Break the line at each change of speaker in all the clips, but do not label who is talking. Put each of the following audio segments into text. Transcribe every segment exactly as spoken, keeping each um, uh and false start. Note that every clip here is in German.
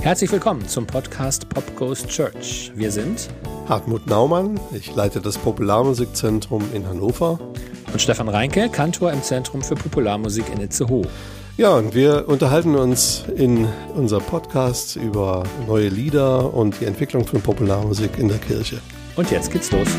Herzlich willkommen zum Podcast Pop Goes Church. Wir sind
Hartmut Naumann, ich leite das Popularmusikzentrum in Hannover.
Und Stefan Reinke, Kantor im Zentrum für Popularmusik in Itzehoe.
Ja, und wir unterhalten uns in unserem Podcast über neue Lieder und die Entwicklung von Popularmusik in der Kirche.
Und jetzt geht's los.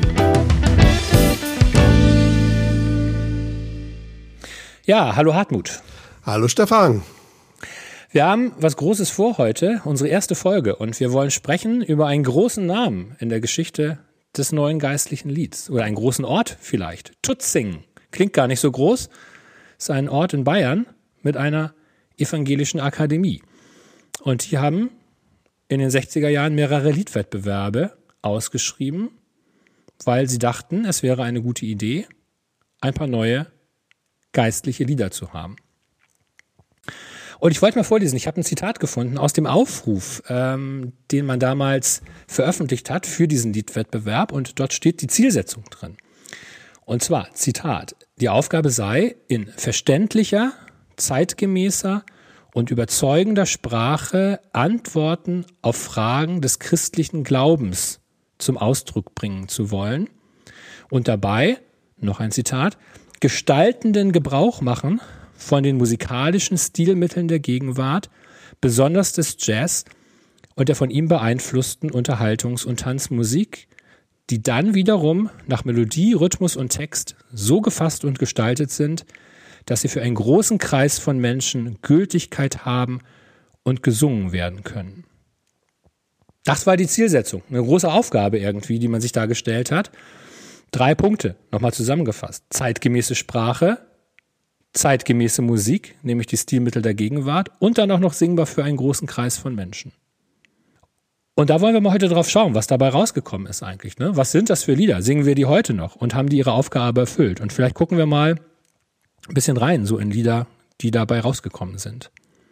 Ja, hallo Hartmut.
Hallo Stefan.
Wir haben was Großes vor heute, unsere erste Folge, und wir wollen sprechen über einen großen Namen in der Geschichte des neuen geistlichen Lieds. Oder einen großen Ort vielleicht. Tutzing. Klingt gar nicht so groß. Ist ein Ort in Bayern mit einer evangelischen Akademie. Und die haben in den sechziger Jahren mehrere Liedwettbewerbe ausgeschrieben, weil sie dachten, es wäre eine gute Idee, ein paar neue geistliche Lieder zu haben. Und ich wollte mal vorlesen, ich habe ein Zitat gefunden aus dem Aufruf, ähm, den man damals veröffentlicht hat für diesen Liedwettbewerb, und dort steht die Zielsetzung drin. Und zwar, Zitat, die Aufgabe sei, in verständlicher, zeitgemäßer und überzeugender Sprache Antworten auf Fragen des christlichen Glaubens zum Ausdruck bringen zu wollen und dabei, noch ein Zitat, gestaltenden Gebrauch machen von den musikalischen Stilmitteln der Gegenwart, besonders des Jazz und der von ihm beeinflussten Unterhaltungs- und Tanzmusik, die dann wiederum nach Melodie, Rhythmus und Text so gefasst und gestaltet sind, dass sie für einen großen Kreis von Menschen Gültigkeit haben und gesungen werden können. Das war die Zielsetzung, eine große Aufgabe irgendwie, die man sich da gestellt hat. Drei Punkte, nochmal zusammengefasst. Zeitgemäße Sprache, zeitgemäße Musik, nämlich die Stilmittel der Gegenwart, und dann auch noch singbar für einen großen Kreis von Menschen. Und da wollen wir mal heute drauf schauen, was dabei rausgekommen ist eigentlich. Ne? Was sind das für Lieder? Singen wir die heute noch und haben die ihre Aufgabe erfüllt? Und vielleicht gucken wir mal ein bisschen rein, so in Lieder, die dabei rausgekommen sind.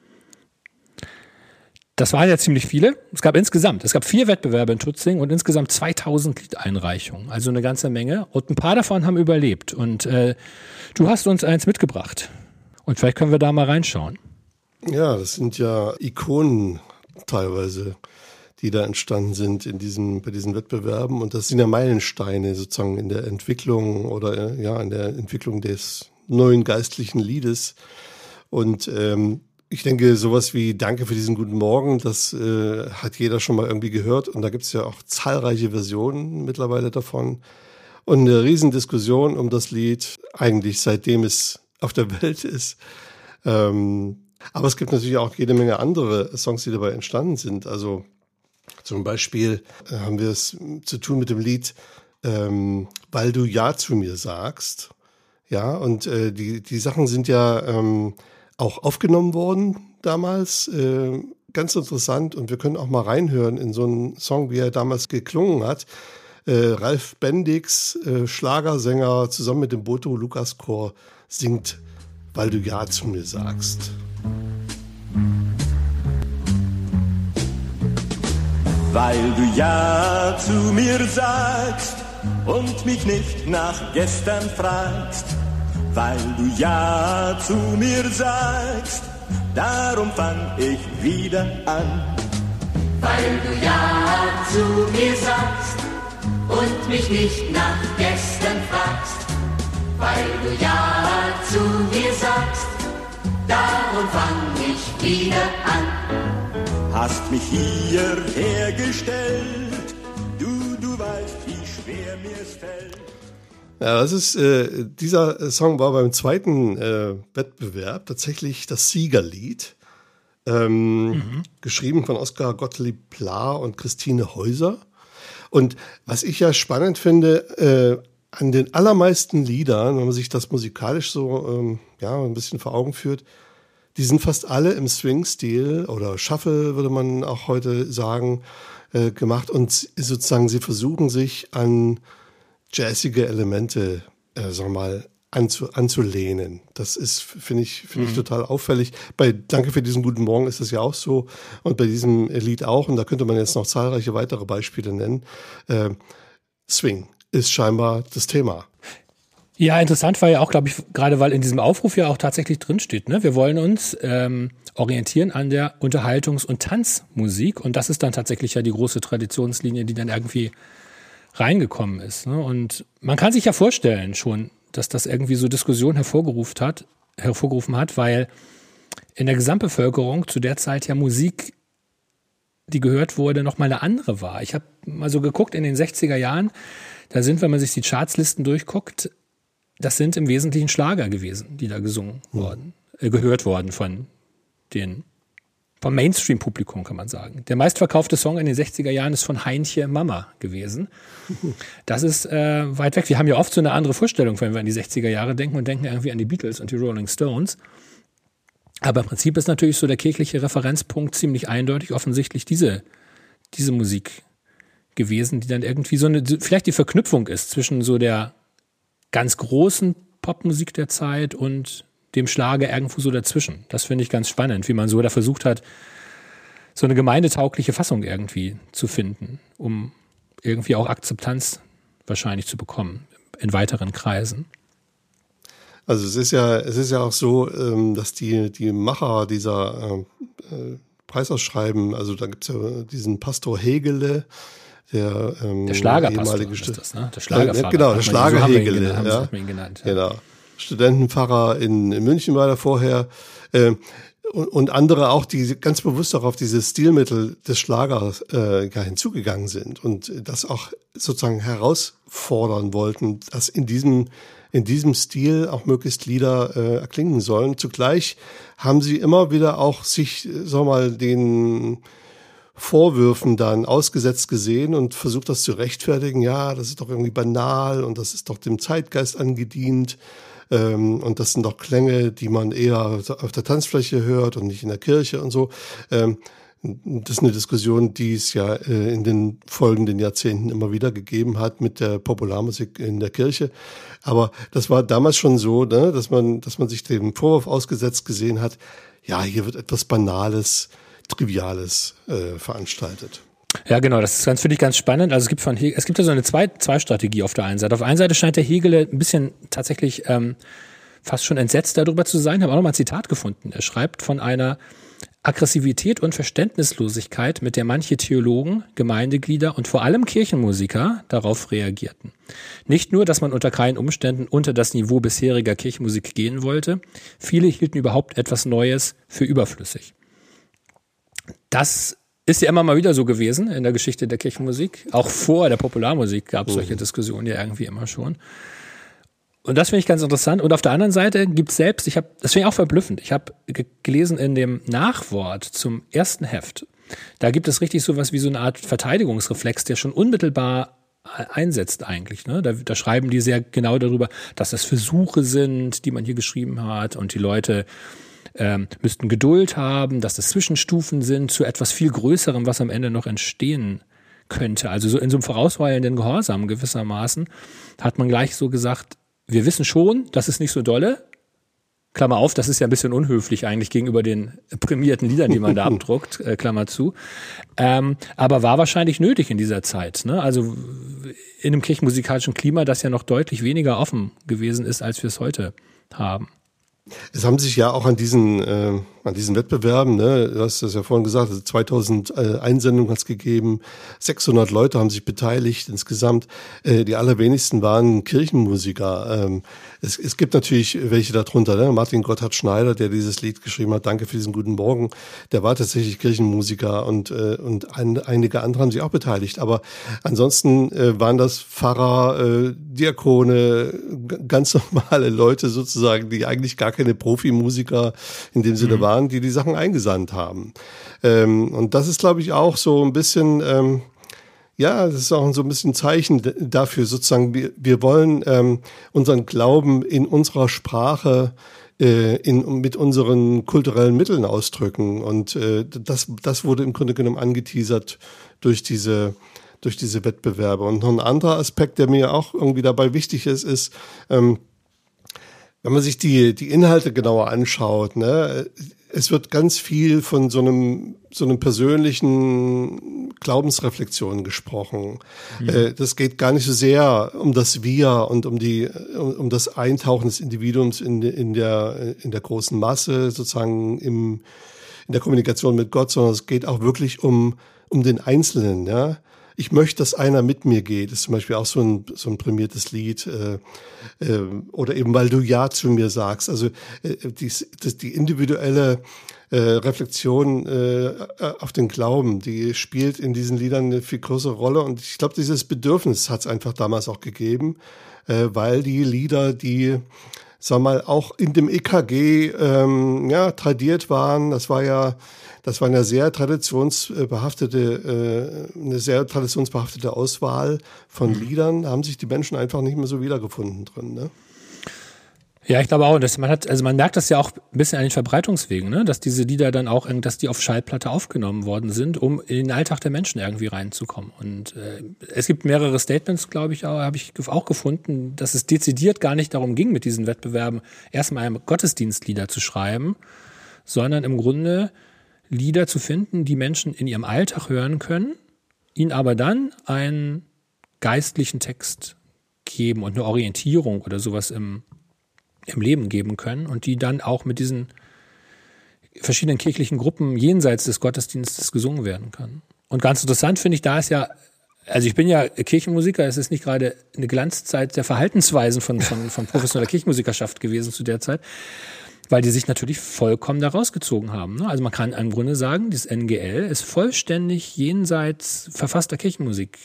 Das waren ja ziemlich viele. Es gab insgesamt, es gab vier Wettbewerbe in Tutzing und insgesamt zweitausend Liedeinreichungen. Also eine ganze Menge. Und ein paar davon haben überlebt. Und äh, du hast uns eins mitgebracht. Und vielleicht können wir da mal reinschauen.
Ja, das sind ja Ikonen teilweise, die da entstanden sind in diesen, bei diesen Wettbewerben. Und das sind ja Meilensteine sozusagen in der Entwicklung oder ja in der Entwicklung des neuen geistlichen Liedes. Und ähm, ich denke, sowas wie Danke für diesen guten Morgen, das äh, hat jeder schon mal irgendwie gehört. Und da gibt es ja auch zahlreiche Versionen mittlerweile davon. Und eine Riesendiskussion um das Lied, eigentlich seitdem es auf der Welt ist. Ähm, aber es gibt natürlich auch jede Menge andere Songs, die dabei entstanden sind. Also zum Beispiel äh, haben wir es zu tun mit dem Lied ähm, Weil du Ja zu mir sagst. Ja, und äh, die, die Sachen sind ja ähm, auch aufgenommen worden damals, äh, ganz interessant, und wir können auch mal reinhören in so einen Song, wie er damals geklungen hat. Äh, Ralf Bendix, äh, Schlagersänger, zusammen mit dem Boto Lukas Chor singt Weil du Ja zu mir sagst.
Weil du Ja zu mir sagst und mich nicht nach gestern fragst, weil du Ja zu mir sagst, darum fang ich wieder an.
Weil du Ja zu mir sagst und mich nicht nach gestern fragst, weil du Ja zu mir sagst, darum fang ich wieder an.
Hast mich hierher gestellt, du, du weißt, wie schwer mir's fällt.
Ja, das ist, äh, dieser Song war beim zweiten äh, Wettbewerb tatsächlich das Siegerlied, ähm, mhm. geschrieben von Oskar Gottlieb Pla und Christine Häuser. Und was ich ja spannend finde, äh, an den allermeisten Liedern, wenn man sich das musikalisch so ähm, ja ein bisschen vor Augen führt, die sind fast alle im Swing-Stil oder Shuffle, würde man auch heute sagen, äh, gemacht. Und sozusagen sie versuchen sich an jazzige Elemente, äh, sagen wir mal, anzu, anzulehnen. Das ist, finde ich, finde ich mhm. total auffällig. Bei Danke für diesen guten Morgen ist das ja auch so und bei diesem Lied auch. Und da könnte man jetzt noch zahlreiche weitere Beispiele nennen. Äh, Swing ist scheinbar das Thema.
Ja, interessant war ja auch, glaube ich, gerade weil in diesem Aufruf ja auch tatsächlich drinsteht, ne? Wir wollen uns ähm, orientieren an der Unterhaltungs- und Tanzmusik und das ist dann tatsächlich ja die große Traditionslinie, die dann irgendwie reingekommen ist. Ne? Und man kann sich ja vorstellen schon, dass das irgendwie so Diskussionen hervorgerufen hat, hervorgerufen hat, weil in der Gesamtbevölkerung zu der Zeit ja Musik, die gehört wurde, noch mal eine andere war. Ich habe mal so geguckt in den sechziger Jahren, da sind, wenn man sich die Chartslisten durchguckt, das sind im Wesentlichen Schlager gewesen, die da gesungen worden, äh, gehört worden von den, vom Mainstream-Publikum, kann man sagen. Der meistverkaufte Song in den sechziger Jahren ist von Heinche Mama gewesen. Das ist äh, weit weg. Wir haben ja oft so eine andere Vorstellung, wenn wir an die sechziger Jahre denken und denken irgendwie an die Beatles und die Rolling Stones. Aber im Prinzip ist natürlich so der kirchliche Referenzpunkt ziemlich eindeutig offensichtlich diese, diese Musik gewesen, die dann irgendwie so eine, vielleicht die Verknüpfung ist zwischen so der ganz großen Popmusik der Zeit und dem Schlager irgendwo so dazwischen. Das finde ich ganz spannend, wie man so da versucht hat, so eine gemeindetaugliche Fassung irgendwie zu finden, um irgendwie auch Akzeptanz wahrscheinlich zu bekommen in weiteren Kreisen.
Also es ist ja, es ist ja auch so, dass die, die Macher dieser äh, Preisausschreiben, also da gibt's ja diesen Pastor Hegele, der, ähm,
der Schlagerpastor
ehemalige
ist das, ne? Der Schlagerpfarrer.
Äh, genau, der Schlagerhegele.
So haben,
ja.
haben wir ihn genannt. Ja.
Genau. Studentenpfarrer in, in München war er vorher. Äh, und, und andere auch, die ganz bewusst auch auf diese Stilmittel des Schlagers äh, ja, hinzugegangen sind und das auch sozusagen herausfordern wollten, dass in diesem in diesem Stil auch möglichst Lieder äh, erklingen sollen. Zugleich haben sie immer wieder auch sich, sag mal, den Vorwürfen dann ausgesetzt gesehen und versucht, das zu rechtfertigen. Ja, das ist doch irgendwie banal und das ist doch dem Zeitgeist angedient. Ähm, und das sind doch Klänge, die man eher auf der Tanzfläche hört und nicht in der Kirche und so. Ähm, das ist eine Diskussion, die es ja äh, in den folgenden Jahrzehnten immer wieder gegeben hat mit der Popularmusik in der Kirche. Aber das war damals schon so, ne, dass man, dass man sich dem Vorwurf ausgesetzt gesehen hat, ja, hier wird etwas Banales, Triviales äh, veranstaltet.
Ja, genau, das ist ganz, finde ich ganz spannend. Also es gibt von Hegel, es gibt ja so eine zwei, zwei Strategie auf der einen Seite. Auf der einen Seite scheint der Hegele ein bisschen tatsächlich ähm, fast schon entsetzt darüber zu sein. Ich habe auch noch mal ein Zitat gefunden. Er schreibt von einer Aggressivität und Verständnislosigkeit, mit der manche Theologen, Gemeindeglieder und vor allem Kirchenmusiker darauf reagierten. Nicht nur, dass man unter keinen Umständen unter das Niveau bisheriger Kirchenmusik gehen wollte, viele hielten überhaupt etwas Neues für überflüssig. Das ist ja immer mal wieder so gewesen in der Geschichte der Kirchenmusik. Auch vor der Popularmusik gab es solche Diskussionen ja irgendwie immer schon. Und das finde ich ganz interessant. Und auf der anderen Seite gibt es selbst, ich habe, das finde ich auch verblüffend, ich habe ge- gelesen in dem Nachwort zum ersten Heft, da gibt es richtig sowas wie so eine Art Verteidigungsreflex, der schon unmittelbar einsetzt eigentlich. Ne? Da, da schreiben die sehr genau darüber, dass das Versuche sind, die man hier geschrieben hat und die Leute ähm, müssten Geduld haben, dass das Zwischenstufen sind zu etwas viel Größerem, was am Ende noch entstehen könnte. Also so in so einem vorausweilenden Gehorsam gewissermaßen hat man gleich so gesagt, wir wissen schon, das ist nicht so dolle. Klammer auf, das ist ja ein bisschen unhöflich eigentlich gegenüber den prämierten Liedern, die man da abdruckt, äh, Klammer zu. Ähm, aber war wahrscheinlich nötig in dieser Zeit. Ne? Also in einem kirchenmusikalischen Klima, das ja noch deutlich weniger offen gewesen ist, als wir es heute haben.
Es haben sich ja auch an diesen äh, an diesen Wettbewerben, ne, du hast das ja vorhin gesagt, also zweitausend äh, Einsendungen hat es gegeben, sechshundert Leute haben sich beteiligt insgesamt. Äh, die allerwenigsten waren Kirchenmusiker. Ähm, es, es gibt natürlich welche darunter, ne? Martin Gotthard Schneider, der dieses Lied geschrieben hat, Danke für diesen guten Morgen, der war tatsächlich Kirchenmusiker und äh, und ein, einige andere haben sich auch beteiligt. Aber ansonsten äh, waren das Pfarrer, äh, Diakone, g- ganz normale Leute sozusagen, die eigentlich gar keine Profimusiker in dem Sinne mhm. waren, die die Sachen eingesandt haben. Ähm, und das ist, glaube ich, auch so ein bisschen, ähm, ja, das ist auch so ein bisschen Zeichen d- dafür sozusagen, wir, wir wollen ähm, unseren Glauben in unserer Sprache äh, in, mit unseren kulturellen Mitteln ausdrücken. Und äh, das, das wurde im Grunde genommen angeteasert durch diese durch diese Wettbewerbe. Und noch ein anderer Aspekt, der mir auch irgendwie dabei wichtig ist, ist, ähm, wenn man sich die die Inhalte genauer anschaut, ne, es wird ganz viel von so einem so einem persönlichen Glaubensreflexion gesprochen. Mhm. Äh, das geht gar nicht so sehr um das Wir und um die, um, um das Eintauchen des Individuums in, in der, in der großen Masse, sozusagen im, in der Kommunikation mit Gott, sondern es geht auch wirklich um, um den Einzelnen, ja. Ich möchte, dass einer mit mir geht. Das ist zum Beispiel auch so ein, so ein prämiertes Lied. Äh, äh, oder eben, weil du Ja zu mir sagst. Also äh, die, das, die individuelle äh, Reflexion äh, auf den Glauben, die spielt in diesen Liedern eine viel größere Rolle. Und ich glaube, dieses Bedürfnis hat es einfach damals auch gegeben, äh, weil die Lieder, die sag mal, auch in dem E K G ähm, ja, tradiert waren. Das war ja, das war eine sehr traditionsbehaftete, äh, eine sehr traditionsbehaftete Auswahl von mhm. Liedern. Da haben sich die Menschen einfach nicht mehr so wiedergefunden drin, ne?
Ja, ich glaube auch, dass man hat, also man merkt das ja auch ein bisschen an den Verbreitungswegen, ne, dass diese Lieder dann auch, dass die auf Schallplatte aufgenommen worden sind, um in den Alltag der Menschen irgendwie reinzukommen. Und äh, es gibt mehrere Statements, glaube ich, auch, habe ich auch gefunden, dass es dezidiert gar nicht darum ging, mit diesen Wettbewerben erstmal Gottesdienstlieder zu schreiben, sondern im Grunde Lieder zu finden, die Menschen in ihrem Alltag hören können, ihnen aber dann einen geistlichen Text geben und eine Orientierung oder sowas im im Leben geben können und die dann auch mit diesen verschiedenen kirchlichen Gruppen jenseits des Gottesdienstes gesungen werden kann. Und ganz interessant finde ich, da ist ja, also ich bin ja Kirchenmusiker, es ist nicht gerade eine Glanzzeit der Verhaltensweisen von, von, von professioneller Kirchenmusikerschaft gewesen zu der Zeit, weil die sich natürlich vollkommen da rausgezogen haben. Also man kann im Grunde sagen, dieses N G L ist vollständig jenseits verfasster Kirchenmusik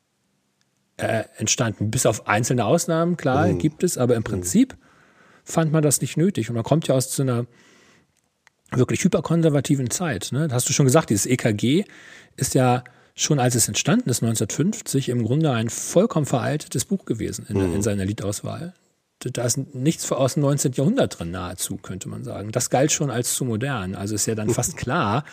äh, entstanden. Bis auf einzelne Ausnahmen, klar, mhm. gibt es, aber im Prinzip fand man das nicht nötig. Und man kommt ja aus so einer wirklich hyperkonservativen Zeit. Ne? Das hast du schon gesagt, dieses E K G ist ja schon, als es entstanden ist, neunzehnhundertfünfzig, im Grunde ein vollkommen veraltetes Buch gewesen in, mhm. in seiner Liedauswahl. Da ist nichts aus dem neunzehnten Jahrhundert drin, nahezu, könnte man sagen. Das galt schon als zu modern. Also ist ja dann fast klar,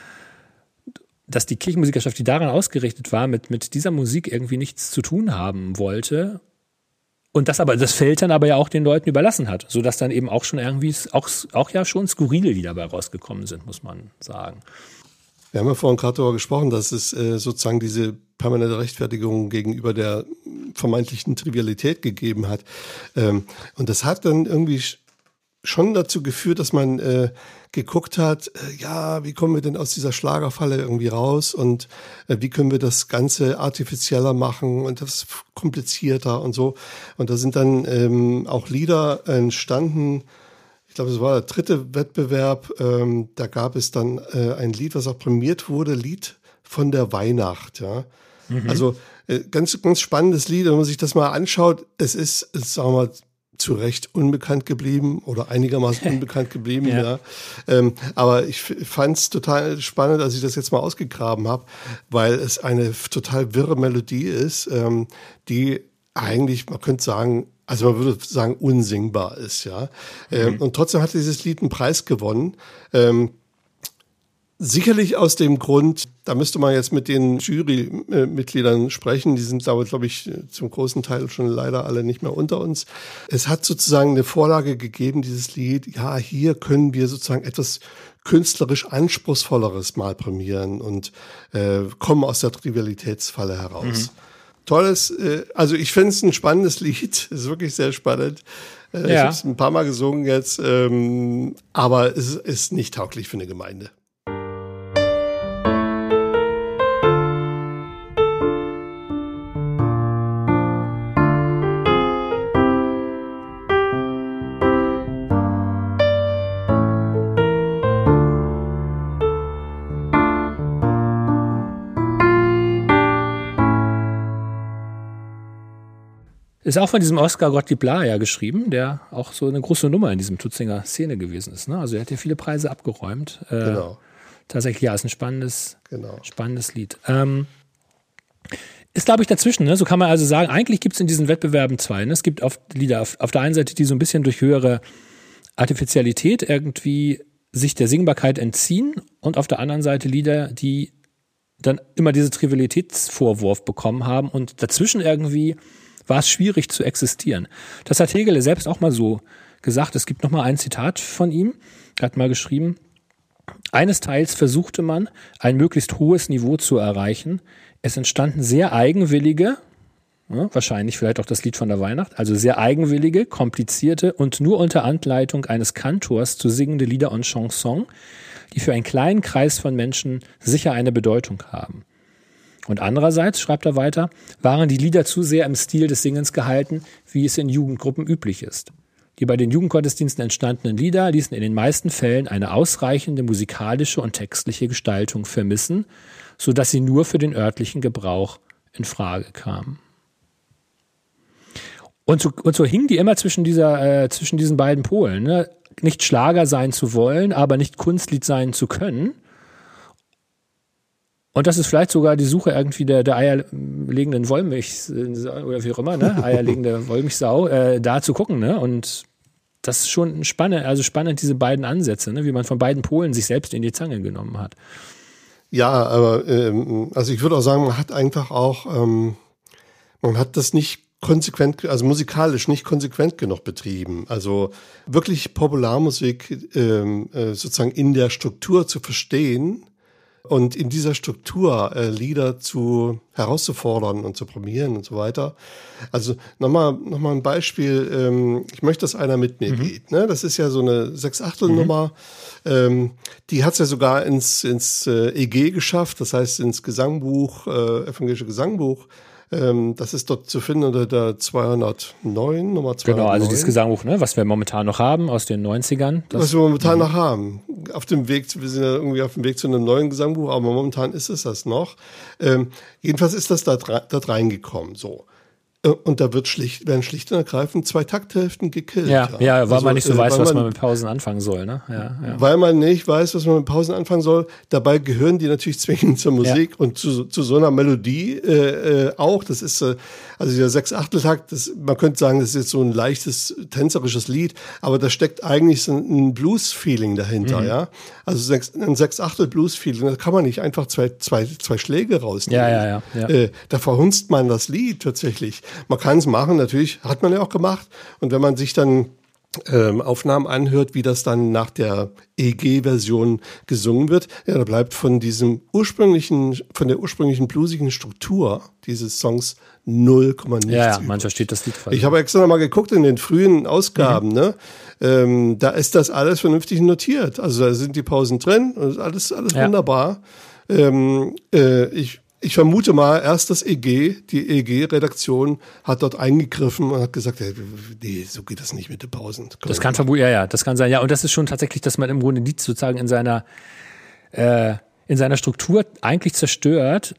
dass die Kirchenmusikerschaft, die daran ausgerichtet war, mit, mit dieser Musik irgendwie nichts zu tun haben wollte. Und das aber, das Feld dann aber ja auch den Leuten überlassen hat, sodass dann eben auch schon irgendwie, auch, auch ja schon skurrile Lieder dabei rausgekommen sind, muss man sagen.
Wir haben ja vorhin gerade darüber gesprochen, dass es äh, sozusagen diese permanente Rechtfertigung gegenüber der vermeintlichen Trivialität gegeben hat. Ähm, und das hat dann irgendwie schon dazu geführt, dass man äh, geguckt hat, äh, ja, wie kommen wir denn aus dieser Schlagerfalle irgendwie raus und äh, wie können wir das Ganze artifizieller machen und das komplizierter und so. Und da sind dann ähm, auch Lieder entstanden. Ich glaube, es war der dritte Wettbewerb. Ähm, da gab es dann äh, ein Lied, was auch prämiert wurde, Lied von der Weihnacht. Ja, mhm. Also äh, ganz, ganz spannendes Lied. Wenn man sich das mal anschaut, es ist, es, sagen wir mal, zu Recht unbekannt geblieben oder einigermaßen unbekannt geblieben, ja. ja. Ähm, aber ich fand es total spannend, als ich das jetzt mal ausgegraben habe, weil es eine total wirre Melodie ist, ähm, die eigentlich, man könnte sagen, also man würde sagen, unsingbar ist, ja. Mhm. Ähm, und trotzdem hat dieses Lied einen Preis gewonnen. Ähm, Sicherlich aus dem Grund, da müsste man jetzt mit den Jurymitgliedern sprechen, die sind aber, glaube ich, zum großen Teil schon leider alle nicht mehr unter uns. Es hat sozusagen eine Vorlage gegeben, dieses Lied, ja, hier können wir sozusagen etwas künstlerisch Anspruchsvolleres mal prämieren und äh, kommen aus der Trivialitätsfalle heraus. Mhm. Tolles, äh, also ich finde es ein spannendes Lied, ist wirklich sehr spannend. Äh, ja. Ich habe es ein paar Mal gesungen jetzt, ähm, aber es ist nicht tauglich für eine Gemeinde.
Ist auch von diesem Oskar Gottlieb Lahr ja geschrieben, der auch so eine große Nummer in diesem Tutzinger Szene gewesen ist. Ne? Also er hat ja viele Preise abgeräumt. Äh, genau. Tatsächlich, ja, ist ein spannendes, genau. spannendes Lied. Ähm, ist, glaube ich, dazwischen. Ne? So kann man also sagen, eigentlich gibt es in diesen Wettbewerben zwei. Ne? Es gibt oft Lieder auf, auf der einen Seite, die so ein bisschen durch höhere Artifizialität irgendwie sich der Singbarkeit entziehen und auf der anderen Seite Lieder, die dann immer diese Trivialitätsvorwurf bekommen haben und dazwischen irgendwie war es schwierig zu existieren. Das hat Hegele selbst auch mal so gesagt. Es gibt noch mal ein Zitat von ihm. Er hat mal geschrieben, Eines Teils versuchte man, ein möglichst hohes Niveau zu erreichen. Es entstanden sehr eigenwillige, ja, wahrscheinlich vielleicht auch das Lied von der Weihnacht, also sehr eigenwillige, komplizierte und nur unter Anleitung eines Kantors zu singende Lieder und Chansons, die für einen kleinen Kreis von Menschen sicher eine Bedeutung haben. Und andererseits, schreibt er weiter, waren die Lieder zu sehr im Stil des Singens gehalten, wie es in Jugendgruppen üblich ist. Die bei den Jugendgottesdiensten entstandenen Lieder ließen in den meisten Fällen eine ausreichende musikalische und textliche Gestaltung vermissen, sodass sie nur für den örtlichen Gebrauch in Frage kamen. Und so, und so hingen die immer zwischen dieser, äh, zwischen diesen beiden Polen, ne? Nicht Schlager sein zu wollen, aber nicht Kunstlied sein zu können. Und das ist vielleicht sogar die Suche irgendwie der, der eierlegenden Wollmilch, oder wie auch immer, ne? Eierlegende Wollmilchsau, äh, da zu gucken, ne? Und das ist schon spannend, also spannend, diese beiden Ansätze, ne? Wie man von beiden Polen sich selbst in die Zange genommen hat.
Ja, aber ähm, also ich würde auch sagen, man hat einfach auch, ähm, man hat das nicht konsequent, also musikalisch nicht konsequent genug betrieben. Also wirklich Popularmusik ähm, äh, sozusagen in der Struktur zu verstehen und in dieser Struktur äh, Lieder zu herauszufordern und zu probieren und so weiter. Also nochmal noch mal ein Beispiel. Ähm, ich möchte, dass einer mit mir mhm. geht. Ne? Das ist ja so eine Sechs-Achtel-Nummer. Mhm. Ähm, die hat es ja sogar ins, ins äh, E G geschafft, das heißt ins Gesangbuch, äh, evangelische Gesangbuch. Ähm, das ist dort zu finden unter der zweihundertneun, Nummer zweihundertneun.
Genau, also dieses Gesangbuch, ne, was wir momentan noch haben aus den neunzigern. Das
was wir momentan mhm. noch haben. Auf dem Weg, wir sind ja irgendwie auf dem Weg zu einem neuen Gesangbuch, aber momentan ist es das noch. Ähm, jedenfalls ist das da, da reingekommen, so. Und da wird schlicht, werden schlicht und ergreifend zwei Takthälften gekillt.
Ja, ja, ja weil
also,
man nicht so
äh,
weiß, was man,
man
mit Pausen anfangen soll, ne? Ja, ja.
Weil man nicht weiß, was man mit Pausen anfangen soll. Dabei gehören die natürlich zwingend zur Musik ja. und zu, zu so einer Melodie äh, äh, auch. Das ist, äh, also dieser Sechs-Achtel-Takt, das, man könnte sagen, das ist jetzt so ein leichtes, tänzerisches Lied, aber da steckt eigentlich so ein Blues-Feeling dahinter, mhm. ja. Also sechs, ein Sechs-Achtel-Blues-Feeling, da kann man nicht einfach zwei, zwei, zwei Schläge rausnehmen.
Ja, ja, ja, ja.
Äh, da verhunzt man das Lied tatsächlich. Man kann es machen, natürlich, hat man ja auch gemacht. Und wenn man sich dann ähm, Aufnahmen anhört, wie das dann nach der E G-Version gesungen wird, ja, da bleibt von diesem ursprünglichen, von der ursprünglichen bluesigen Struktur dieses Songs null Komma nichts.
Ja, ja, man versteht das Lied falsch.
Ich habe extra nochmal geguckt in den frühen Ausgaben, mhm. ne? Ähm, da ist das alles vernünftig notiert. Also da sind die Pausen drin und alles, alles ja. wunderbar. Ähm, äh, ich Ich vermute mal, erst das E G, die E G-Redaktion hat dort eingegriffen und hat gesagt, hey, nee, so geht das nicht mit den Pausen. Das,
das kann vermutlich, ja, ja, das kann sein. Ja, und das ist schon tatsächlich, dass man im Grunde Lied sozusagen in seiner, äh, in seiner Struktur eigentlich zerstört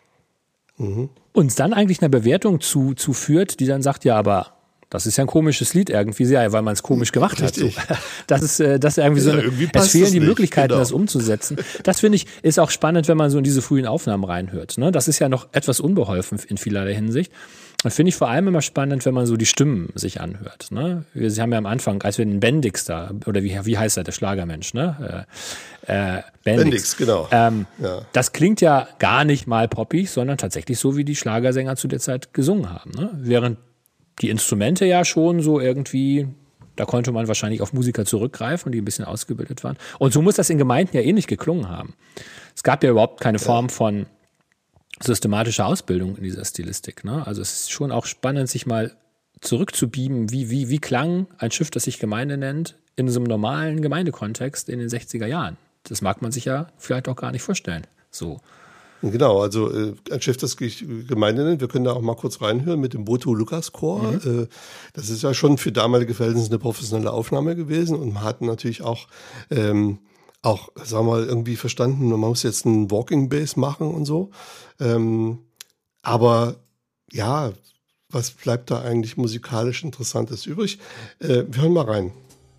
mhm. und dann eigentlich eine Bewertung zu, zu führt, die dann sagt, ja, aber das ist ja ein komisches Lied irgendwie, ja, weil man es komisch gemacht Richtig. hat. So. Das ist, äh, das ist irgendwie so.
Ja,
eine,
irgendwie
es fehlen die
nicht.
Möglichkeiten,
genau.
das umzusetzen. Das finde ich ist auch spannend, wenn man so in diese frühen Aufnahmen reinhört. Ne? Das ist ja noch etwas unbeholfen in vielerlei Hinsicht. Und finde ich vor allem immer spannend, wenn man so die Stimmen sich anhört. Ne? Wir sie haben ja am Anfang, als wir den Bendix da, oder wie, wie heißt er, der Schlagermensch, ne? Äh, äh, Bendix.
Bendix, genau.
Ähm,
ja.
Das klingt ja gar nicht mal poppig, sondern tatsächlich so, wie die Schlagersänger zu der Zeit gesungen haben. Ne? Während die Instrumente ja schon so irgendwie, da konnte man wahrscheinlich auf Musiker zurückgreifen, die ein bisschen ausgebildet waren. Und so muss das in Gemeinden ja ähnlich geklungen haben. Es gab ja überhaupt keine Form von systematischer Ausbildung in dieser Stilistik. Ne? Also es ist schon auch spannend, sich mal zurückzubeamen, wie, wie, wie klang ein Schiff, das sich Gemeinde nennt, in so einem normalen Gemeindekontext in den sechziger Jahren. Das mag man sich ja vielleicht auch gar nicht vorstellen. So.
Genau, also äh, ein Schiff, das Gemeinde nennt, wir können da auch mal kurz reinhören mit dem Boto-Lukas-Chor. Mhm. Äh, das ist ja schon für damalige Verhältnisse eine professionelle Aufnahme gewesen und man hat natürlich auch, ähm, auch, sagen wir mal, irgendwie verstanden, man muss jetzt einen Walking Bass machen und so. Ähm, aber ja, was bleibt da eigentlich musikalisch Interessantes übrig? Äh, wir hören mal rein.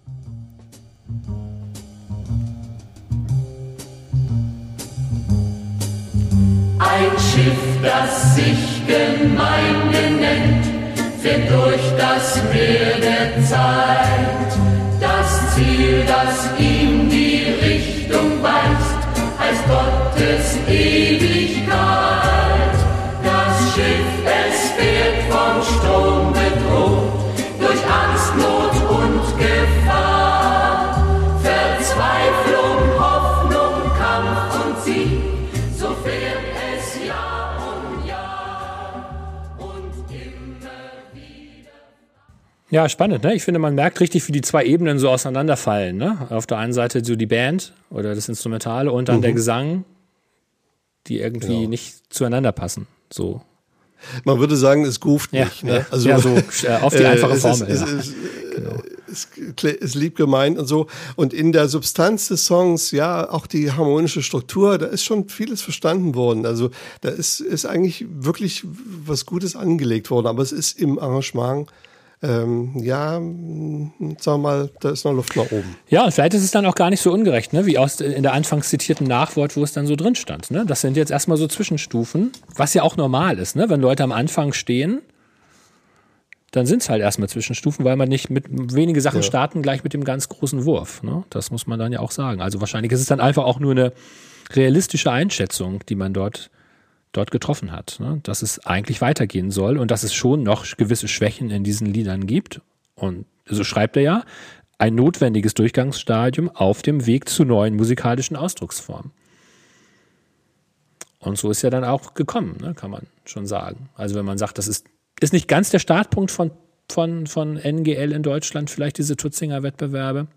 Ein Schiff, das sich Gemeinde nennt, fährt durch das Meer der Zeit. Das Ziel, das ihm die Richtung weist, heißt Gottes Ewigkeit. Das Schiff, es fährt vom Sturm bedroht, durch Angst, Not und Gefahr. Verzweiflung, Hoffnung
Ja, spannend, ne? Ich finde, man merkt richtig, wie die zwei Ebenen so auseinanderfallen, ne? Auf der einen Seite so die Band oder das Instrumentale und dann mhm. der Gesang, die irgendwie ja. nicht zueinander passen, so.
Man würde sagen, es groovt
ja,
nicht. Ne?
Also, ja, so äh, auf die einfache äh, Formel.
Es,
ja.
es, es, genau. es, es lieb gemeint und so. Und in der Substanz des Songs, ja, auch die harmonische Struktur, da ist schon vieles verstanden worden. Also da ist, ist eigentlich wirklich was Gutes angelegt worden. Aber es ist im Arrangement, ähm, ja, sagen wir mal, da ist noch Luft nach oben.
Ja, und vielleicht ist es dann auch gar nicht so ungerecht, ne? Wie aus in der anfangs zitierten Nachwort, wo es dann so drin stand. Ne? Das sind jetzt erstmal so Zwischenstufen, was ja auch normal ist, ne? Wenn Leute am Anfang stehen, dann sind es halt erstmal Zwischenstufen, weil man nicht mit wenige Sachen ja. starten gleich mit dem ganz großen Wurf. Ne? Das muss man dann ja auch sagen. Also wahrscheinlich ist es dann einfach auch nur eine realistische Einschätzung, die man dort dort getroffen hat, ne? Dass es eigentlich weitergehen soll und dass es schon noch gewisse Schwächen in diesen Liedern gibt. Und so schreibt er ja, ein notwendiges Durchgangsstadium auf dem Weg zu neuen musikalischen Ausdrucksformen. Und so ist ja dann auch gekommen, ne? Kann man schon sagen. Also wenn man sagt, das ist, ist nicht ganz der Startpunkt von, von, von N G L in Deutschland, vielleicht diese Tutzinger Wettbewerbe,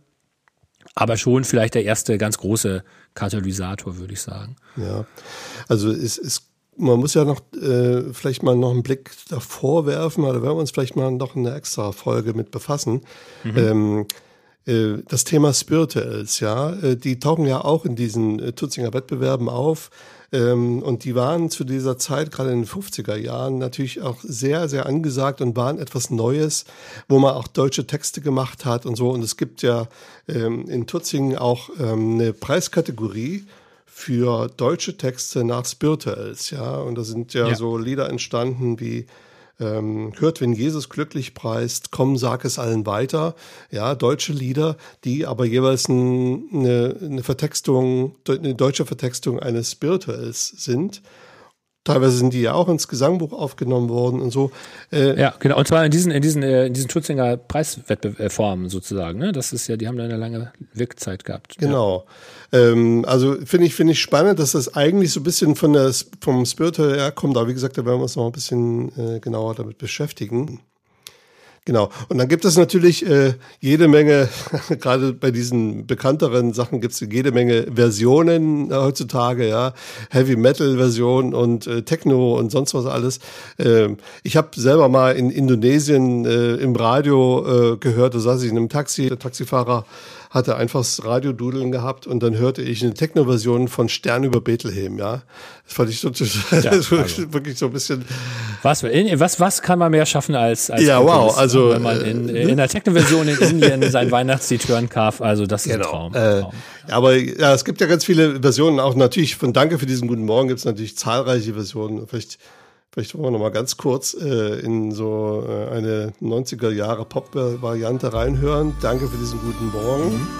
aber schon vielleicht der erste ganz große Katalysator, würde ich sagen.
Ja, also es ist man muss ja noch äh, vielleicht mal noch einen Blick davor werfen, oder werden wir uns vielleicht mal noch eine extra Folge mit befassen. Mhm. Ähm, äh, das Thema Spirituals, ja, äh, die tauchen ja auch in diesen äh, Tutzinger Wettbewerben auf. Ähm, und die waren zu dieser Zeit, gerade in den fünfziger Jahren, natürlich auch sehr, sehr angesagt und waren etwas Neues, wo man auch deutsche Texte gemacht hat und so. Und es gibt ja ähm, in Tutzingen auch ähm, eine Preiskategorie für deutsche Texte nach Spirituals, ja, und da sind ja, ja. so Lieder entstanden wie ähm, Hört, wenn Jesus glücklich preist, Komm, sag es allen weiter, ja, deutsche Lieder, die aber jeweils ein, eine, eine Vertextung, eine deutsche Vertextung eines Spirituals sind. Teilweise sind die ja auch ins Gesangbuch aufgenommen worden und so.
Äh, ja, genau. Und zwar in diesen, in diesen, in diesen Tutzinger Preisformen sozusagen. Ne? Das ist ja, die haben da eine lange Wirkzeit gehabt.
Genau. Ja. Ähm, also finde ich, finde ich spannend, dass das eigentlich so ein bisschen von der, vom Spiritual herkommt. Aber wie gesagt, da werden wir uns noch ein bisschen äh, genauer damit beschäftigen. Genau. Und dann gibt es natürlich äh, jede Menge, gerade bei diesen bekannteren Sachen gibt es jede Menge Versionen äh, heutzutage, ja, Heavy-Metal-Version und äh, Techno und sonst was alles. Äh, ich habe selber mal in Indonesien äh, im Radio äh, gehört, da saß ich in einem Taxi, der Taxifahrer hatte einfach das Radiodudeln gehabt und dann hörte ich eine Techno-Version von Stern über Bethlehem, ja. Das fand ich so, ja, also. wirklich so ein bisschen.
Was, was, was kann man mehr schaffen als, als
ja, wow, also,
wenn man in, in der Techno-Version in Indien sein Weihnachtslied hören darf, also das ist
genau.
ein Traum.
Äh, Traum. Aber ja, es gibt ja ganz viele Versionen, auch natürlich von Danke für diesen guten Morgen gibt es natürlich zahlreiche Versionen. Vielleicht Vielleicht wollen wir noch mal ganz kurz äh, in so äh, eine neunziger Jahre Pop-Variante reinhören. Danke für diesen guten Morgen. Mhm.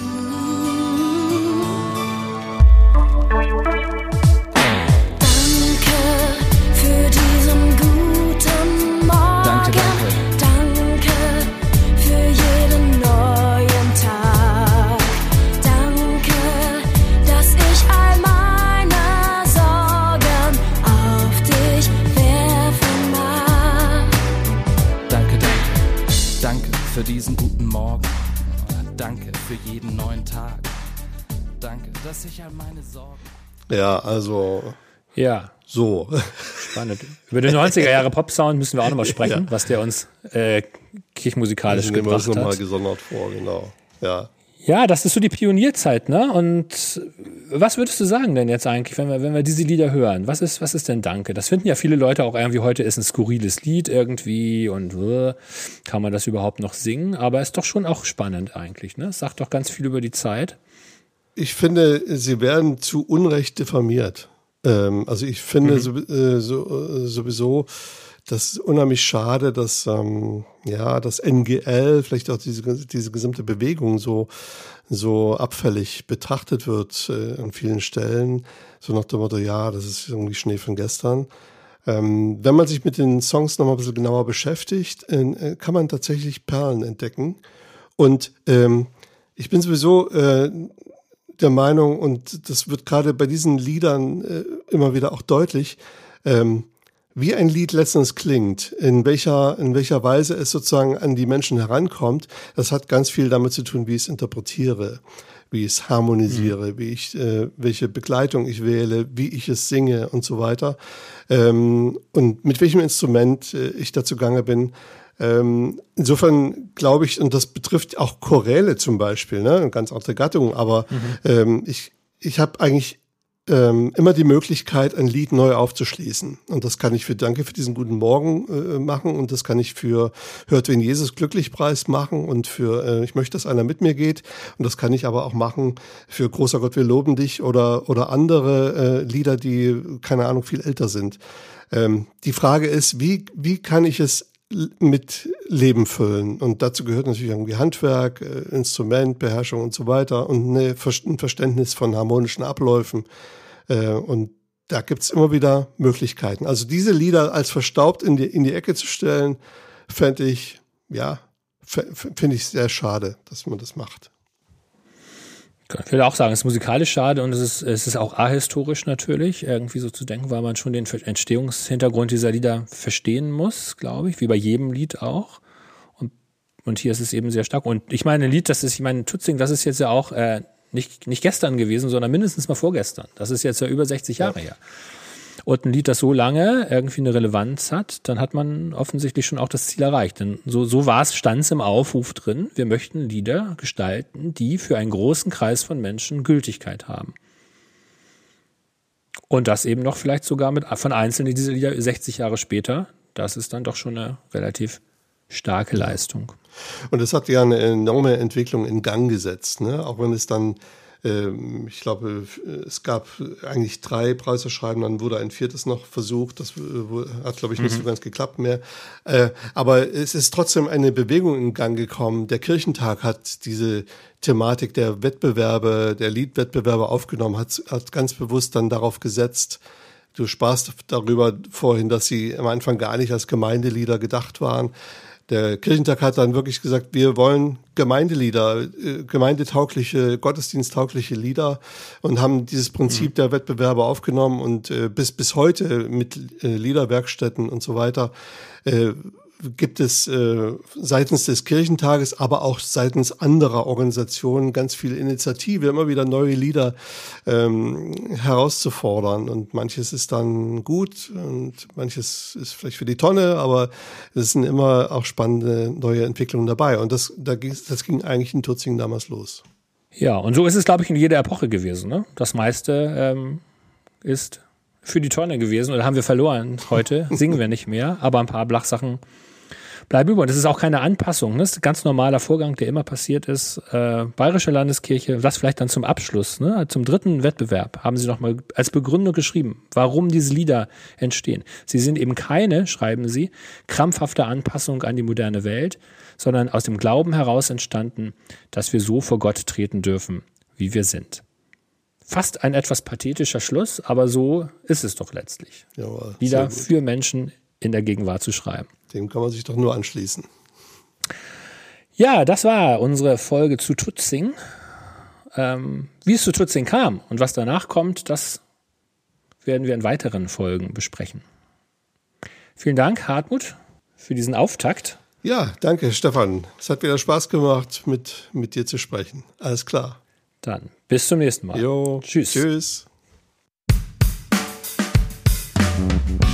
Für diesen guten Morgen, danke für jeden neuen Tag, danke, dass ich all meine Sorgen...
Ja, also...
Ja.
So.
Spannend. Über den neunziger Jahre Pop-Sound müssen wir auch nochmal sprechen, ja. was der uns äh, kirchmusikalisch
das
gebracht hat.
Das nochmal gesondert vor, genau. Ja.
Ja, das ist so die Pionierzeit, ne? Und was würdest du sagen denn jetzt eigentlich, wenn wir, wenn wir diese Lieder hören? Was ist, was ist denn Danke? Das finden ja viele Leute auch irgendwie, heute ist ein skurriles Lied irgendwie und uh, kann man das überhaupt noch singen? Aber ist doch schon auch spannend eigentlich, ne? Es sagt doch ganz viel über die Zeit.
Ich finde, sie werden zu Unrecht diffamiert. Ähm, also ich finde mhm. so, äh, so, sowieso, das ist unheimlich schade, dass ähm, ja das N G L, vielleicht auch diese diese gesamte Bewegung so so abfällig betrachtet wird äh, an vielen Stellen, so nach dem Motto, ja, das ist irgendwie Schnee von gestern. Ähm, wenn man sich mit den Songs noch mal ein bisschen genauer beschäftigt, äh, kann man tatsächlich Perlen entdecken. Und ähm, ich bin sowieso äh, der Meinung, und das wird gerade bei diesen Liedern äh, immer wieder auch deutlich, ähm, wie ein Lied letztens klingt, in welcher, in welcher Weise es sozusagen an die Menschen herankommt, das hat ganz viel damit zu tun, wie ich es interpretiere, wie ich es harmonisiere, mhm. wie ich, äh, welche Begleitung ich wähle, wie ich es singe und so weiter. Ähm, und mit welchem Instrument äh, ich dazu gange bin. Ähm, insofern glaube ich, und das betrifft auch Choräle zum Beispiel, ne, eine ganz andere Gattung, aber mhm. ähm, ich, ich habe eigentlich Ähm, immer die Möglichkeit, ein Lied neu aufzuschließen. Und das kann ich für Danke für diesen guten Morgen äh, machen und das kann ich für Hört, wen Jesus glücklich preist machen und für äh, Ich möchte, dass einer mit mir geht. Und das kann ich aber auch machen für Großer Gott, wir loben dich oder oder andere äh, Lieder, die, keine Ahnung, viel älter sind. Ähm, die Frage ist, wie wie kann ich es mit Leben füllen? Und dazu gehört natürlich irgendwie Handwerk, äh, Instrument, Beherrschung und so weiter und eine, ein Verständnis von harmonischen Abläufen. Äh, und da gibt's immer wieder Möglichkeiten. Also diese Lieder als verstaubt in die, in die Ecke zu stellen, fände ich, ja, finde ich sehr schade, dass man das macht.
Ich würde auch sagen, es ist musikalisch schade und es ist, es ist auch ahistorisch natürlich, irgendwie so zu denken, weil man schon den Entstehungshintergrund dieser Lieder verstehen muss, glaube ich, wie bei jedem Lied auch. Und, und hier ist es eben sehr stark. Und ich meine, ein Lied, das ist, ich meine, Tutzing, das ist jetzt ja auch äh, nicht, nicht gestern gewesen, sondern mindestens mal vorgestern. Das ist jetzt ja über sechzig Jahre ja. her. Und ein Lied, das so lange irgendwie eine Relevanz hat, dann hat man offensichtlich schon auch das Ziel erreicht. Denn so, so war es, stand es im Aufruf drin, wir möchten Lieder gestalten, die für einen großen Kreis von Menschen Gültigkeit haben. Und das eben noch vielleicht sogar mit von einzelnen diese Lieder sechzig Jahre später, das ist dann doch schon eine relativ starke Leistung.
Und es hat ja eine enorme Entwicklung in Gang gesetzt, ne? Auch wenn es dann ich glaube, es gab eigentlich drei Preisausschreiben, dann wurde ein viertes noch versucht. Das hat, glaube ich, nicht mhm. so ganz geklappt mehr. Aber es ist trotzdem eine Bewegung in Gang gekommen. Der Kirchentag hat diese Thematik der Wettbewerbe, der Liedwettbewerbe aufgenommen, hat, hat ganz bewusst dann darauf gesetzt. Du sprachst darüber vorhin, dass sie am Anfang gar nicht als Gemeindelieder gedacht waren. Der Kirchentag hat dann wirklich gesagt, wir wollen Gemeindelieder, äh, gemeindetaugliche, gottesdiensttaugliche Lieder und haben dieses Prinzip mhm. der Wettbewerbe aufgenommen und äh, bis bis heute mit äh, Liederwerkstätten und so weiter äh, gibt es äh, seitens des Kirchentages, aber auch seitens anderer Organisationen ganz viel Initiative, immer wieder neue Lieder ähm, herauszufordern. Und manches ist dann gut und manches ist vielleicht für die Tonne, aber es sind immer auch spannende neue Entwicklungen dabei. Und das, da ging, das ging eigentlich in Tutzing damals los.
Ja, und so ist es, glaube ich, in jeder Epoche gewesen. Ne? Das meiste ähm, ist für die Tonne gewesen oder haben wir verloren heute, singen wir nicht mehr, aber ein paar Blachsachen bleiben über. Und das ist auch keine Anpassung. Ne? Das ist ein ganz normaler Vorgang, der immer passiert ist. Äh, Bayerische Landeskirche, das vielleicht dann zum Abschluss, ne? Zum dritten Wettbewerb haben sie nochmal als Begründung geschrieben, warum diese Lieder entstehen. Sie sind eben keine, schreiben sie, krampfhafte Anpassung an die moderne Welt, sondern aus dem Glauben heraus entstanden, dass wir so vor Gott treten dürfen, wie wir sind. Fast ein etwas pathetischer Schluss, aber so ist es doch letztlich.
Jawohl,
Lieder für Menschen in der Gegenwart zu schreiben.
Dem kann man sich doch nur anschließen.
Ja, das war unsere Folge zu Tutzing. Ähm, wie es zu Tutzing kam und was danach kommt, das werden wir in weiteren Folgen besprechen. Vielen Dank, Hartmut, für diesen Auftakt.
Ja, danke, Stefan. Es hat wieder Spaß gemacht, mit, mit dir zu sprechen. Alles klar.
Dann bis zum nächsten Mal.
Jo,
tschüss.
Tschüss.